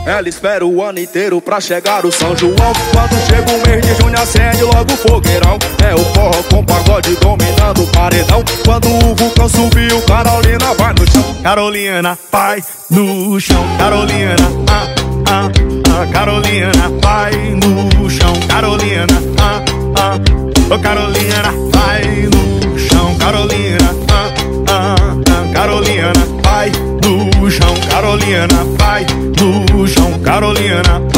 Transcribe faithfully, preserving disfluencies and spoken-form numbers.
Ela espera o ano inteiro pra chegar o São João. Quando chega o mês de junho acende logo o fogueirão. É o forró com pagode dominando o paredão. Quando o vulcão subiu, Carolina vai no chão. Carolina vai no chão. Carolina, ah, ah, ah. Carolina vai no chão. Carolina, ah, ah. Oh, Carolina vai no chão. Carolina, ah, ah, ah. Carolina vai no chão. Carolina vai no chão. Carolina